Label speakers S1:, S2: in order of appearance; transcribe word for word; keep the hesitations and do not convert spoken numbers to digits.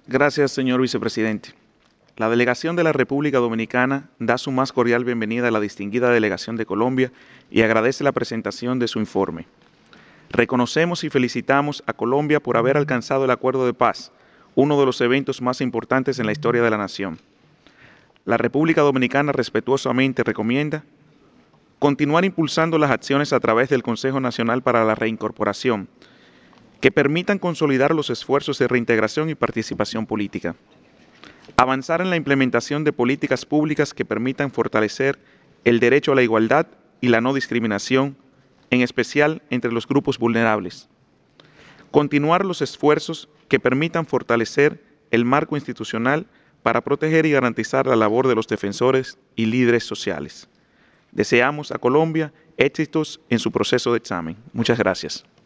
S1: Gracias, señor vicepresidente. La delegación de la República Dominicana da su más cordial bienvenida a la distinguida delegación de Colombia y agradece la presentación de su informe. Reconocemos y felicitamos a Colombia por haber alcanzado el Acuerdo de Paz, uno de los eventos más importantes en la historia de la nación. La República Dominicana respetuosamente recomienda continuar impulsando las acciones a través del Consejo Nacional para la Reincorporación, que permitan consolidar los esfuerzos de reintegración y participación política. Avanzar en la implementación de políticas públicas que permitan fortalecer el derecho a la igualdad y la no discriminación, en especial entre los grupos vulnerables. Continuar los esfuerzos que permitan fortalecer el marco institucional para proteger y garantizar la labor de los defensores y líderes sociales. Deseamos a Colombia éxitos en su proceso de examen. Muchas gracias.